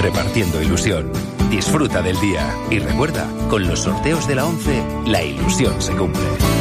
repartiendo ilusión. Disfruta del día y recuerda, con los sorteos de la 11, la ilusión se cumple.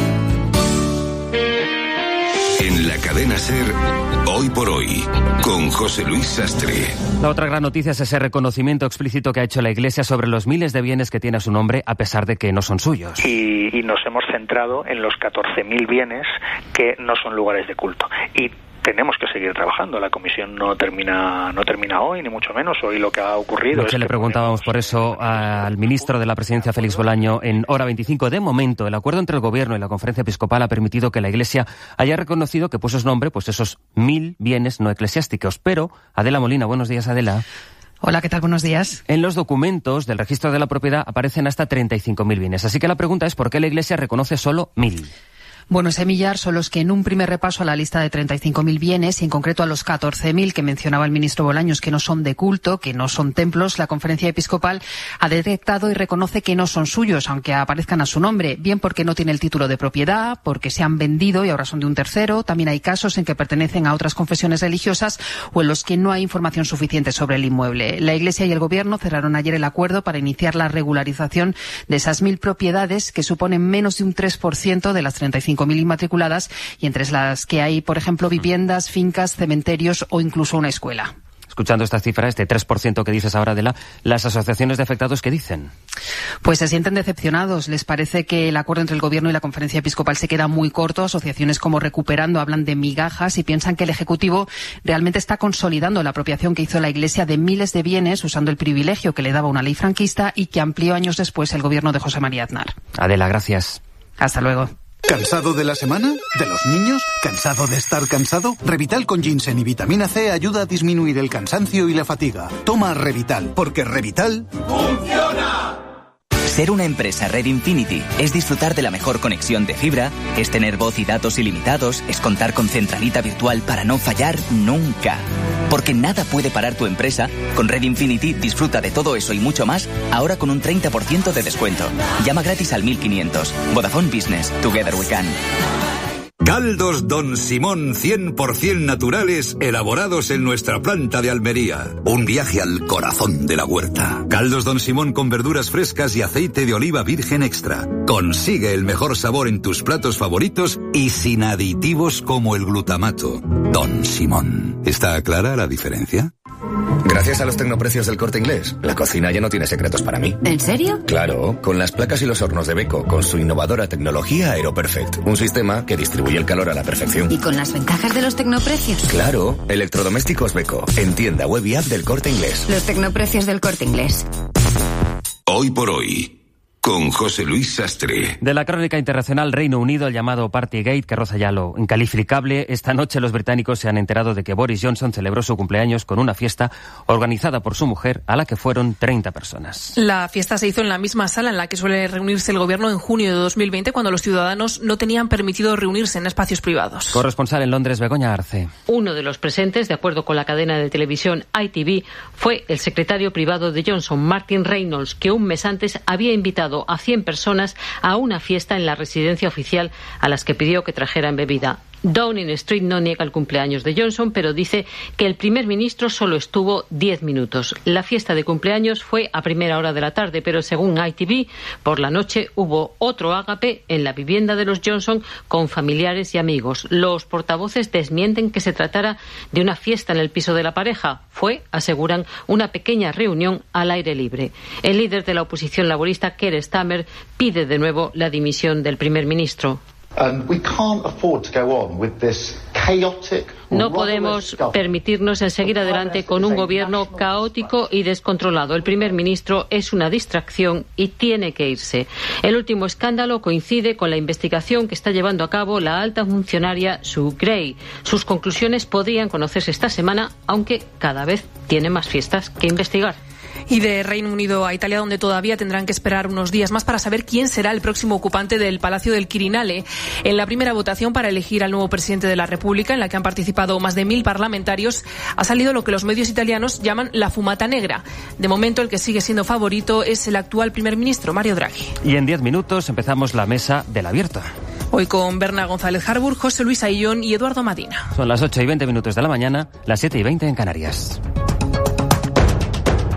En la cadena SER, Hoy por Hoy, con José Luis Sastre. La otra gran noticia es ese reconocimiento explícito que ha hecho la Iglesia sobre los miles de bienes que tiene a su nombre, a pesar de que no son suyos. Y nos hemos centrado en los 14.000 bienes que no son lugares de culto. Y tenemos que seguir trabajando. La comisión no termina hoy, ni mucho menos. Hoy lo que ha ocurrido es que le preguntábamos por eso al ministro de la Presidencia, Félix Bolaño, en Hora 25. De momento, el acuerdo entre el Gobierno y la Conferencia Episcopal ha permitido que la Iglesia haya reconocido que puso su nombre esos 1.000 bienes no eclesiásticos. Pero, Adela Molina, buenos días, Adela. Hola, ¿qué tal? Buenos días. En los documentos del registro de la propiedad aparecen hasta 35.000 bienes. Así que la pregunta es ¿por qué la Iglesia reconoce solo 1.000? Bueno, ese millar son los que en un primer repaso a la lista de 35.000 bienes, y en concreto a los 14.000 que mencionaba el ministro Bolaños, que no son de culto, que no son templos, la Conferencia Episcopal ha detectado y reconoce que no son suyos, aunque aparezcan a su nombre, bien porque no tiene el título de propiedad, porque se han vendido y ahora son de un tercero. También hay casos en que pertenecen a otras confesiones religiosas o en los que no hay información suficiente sobre el inmueble. La Iglesia y el Gobierno cerraron ayer el acuerdo para iniciar la regularización de esas 1.000 propiedades, que suponen menos de un 3% de las 35.000 inmatriculadas, y entre las que hay, por ejemplo, viviendas, fincas, cementerios o incluso una escuela. Escuchando esta cifra, este 3% que dices ahora, de las asociaciones de afectados, ¿qué dicen? Pues se sienten decepcionados. Les parece que el acuerdo entre el Gobierno y la Conferencia Episcopal se queda muy corto. Asociaciones como Recuperando hablan de migajas y piensan que el Ejecutivo realmente está consolidando la apropiación que hizo la Iglesia de miles de bienes usando el privilegio que le daba una ley franquista y que amplió años después el Gobierno de José María Aznar. Adela, gracias. Hasta luego. ¿Cansado de la semana? ¿De los niños? ¿Cansado de estar cansado? Revital con ginseng y vitamina C ayuda a disminuir el cansancio y la fatiga. Toma Revital, porque Revital ¡funciona! Ser una empresa Red Infinity es disfrutar de la mejor conexión de fibra, es tener voz y datos ilimitados, es contar con centralita virtual para no fallar nunca. Porque nada puede parar tu empresa. Con Red Infinity disfruta de todo eso y mucho más, ahora con un 30% de descuento. Llama gratis al 1500. Vodafone Business. Together we can. Caldos Don Simón 100% naturales, elaborados en nuestra planta de Almería. Un viaje al corazón de la huerta. Caldos Don Simón con verduras frescas y aceite de oliva virgen extra. Consigue el mejor sabor en tus platos favoritos y sin aditivos como el glutamato. Don Simón. ¿Está clara la diferencia? Gracias a los tecnoprecios del Corte Inglés, la cocina ya no tiene secretos para mí. ¿En serio? Claro, con las placas y los hornos de Beko, con su innovadora tecnología AeroPerfect, un sistema que distribuye el calor a la perfección. ¿Y con las ventajas de los tecnoprecios? Claro, electrodomésticos Beko, en tienda web y app del Corte Inglés. Los tecnoprecios del Corte Inglés. Hoy por Hoy, con José Luis Sastre. De la crónica internacional, Reino Unido, el llamado Partygate, que roza ya lo incalificable. Esta noche los británicos se han enterado de que Boris Johnson celebró su cumpleaños con una fiesta organizada por su mujer, a la que fueron 30 personas. La fiesta se hizo en la misma sala en la que suele reunirse el gobierno en junio de 2020, cuando los ciudadanos no tenían permitido reunirse en espacios privados. Corresponsal en Londres, Begoña Arce. Uno de los presentes, de acuerdo con la cadena de televisión ITV, fue el secretario privado de Johnson, Martin Reynolds, que un mes antes había invitado a 100 personas a una fiesta en la residencia oficial, a las que pidió que trajeran bebida. Downing Street no niega el cumpleaños de Johnson, pero dice que el primer ministro solo estuvo 10 minutos. La fiesta de cumpleaños fue a primera hora de la tarde, pero según ITV, por la noche hubo otro ágape en la vivienda de los Johnson con familiares y amigos. Los portavoces desmienten que se tratara de una fiesta en el piso de la pareja. Fue, aseguran, una pequeña reunión al aire libre. El líder de la oposición laborista, Keir Starmer, pide de nuevo la dimisión del primer ministro. No podemos permitirnos el seguir adelante con un gobierno caótico y descontrolado. El primer ministro es una distracción y tiene que irse. El último escándalo coincide con la investigación que está llevando a cabo la alta funcionaria Sue Gray. Sus conclusiones podrían conocerse esta semana, aunque cada vez tiene más fiestas que investigar. Y de Reino Unido a Italia, donde todavía tendrán que esperar unos días más para saber quién será el próximo ocupante del Palacio del Quirinale. En la primera votación para elegir al nuevo presidente de la República, en la que han participado más de 1.000 parlamentarios, ha salido lo que los medios italianos llaman la fumata negra. De momento, el que sigue siendo favorito es el actual primer ministro, Mario Draghi. Y en 10 minutos empezamos la mesa del abierto. Hoy con Berna González Harbour, José Luis Aillón y Eduardo Madina. Son las 8:20 de la mañana, las 7:20 en Canarias.